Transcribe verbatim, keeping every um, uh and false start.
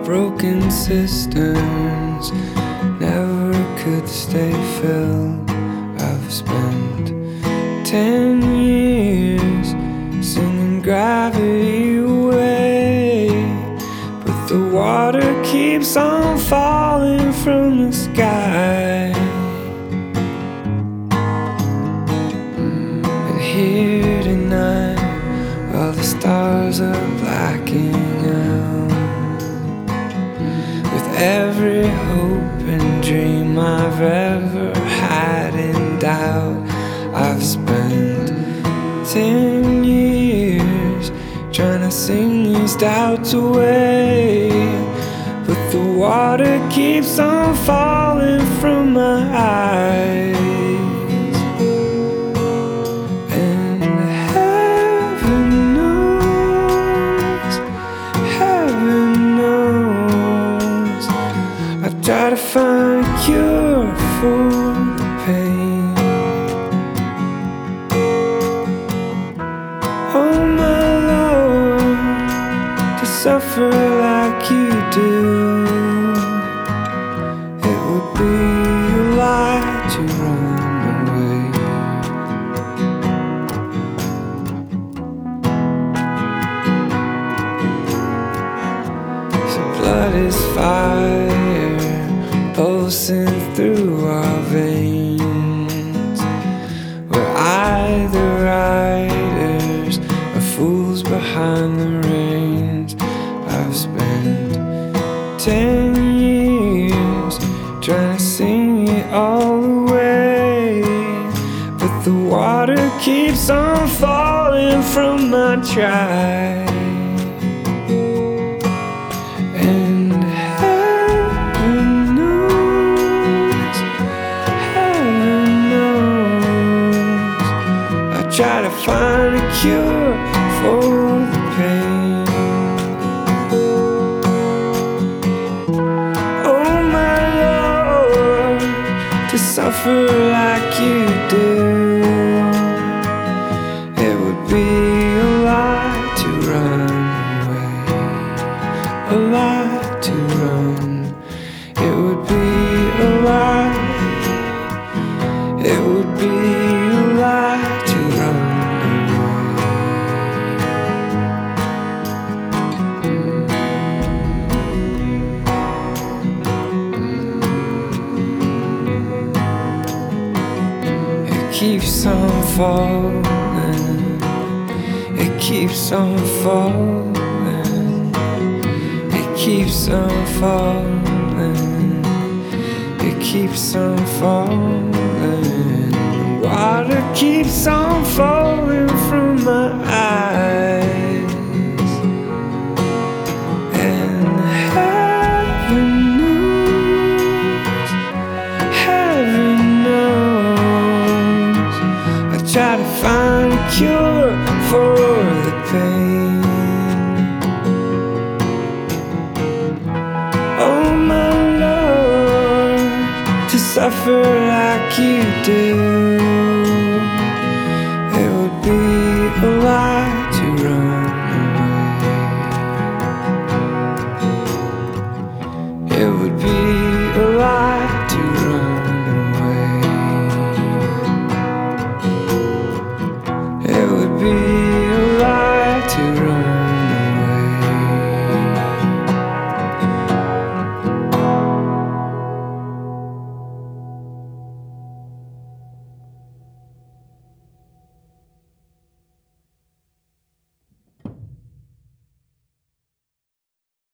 broken cisterns never could stay filled. I've spent ten years singing gravity away, but the water keeps on falling from the sky. And here tonight, while the stars are blacking out, with every hope and dream I've ever had in doubt, I've spent ten years trying to sing these doubts away, but the water keeps on falling from my eyes. And heaven knows, heaven knows, I try to find a cure for the pain. Oh my Lord, to suffer like you do, it would be a lie to run away. So blood is fire pulsing through our veins. We're either riders or fools behind the reins. I've spent ten years trying to sing it all away, but the water keeps on falling from my try. And heaven knows, heaven knows, I try to find a cure for the pain. Oh my Lord, to suffer like you do, it would be a lie to run away, a lie to run. It would be a lie, it would be a lie to run away. It keeps on falling, it keeps on falling, it keeps on falling, it keeps on falling. Water keeps on falling from my eyes. And heaven knows, heaven knows, I try to find a cure for the pain. Oh my Lord, to suffer like you do,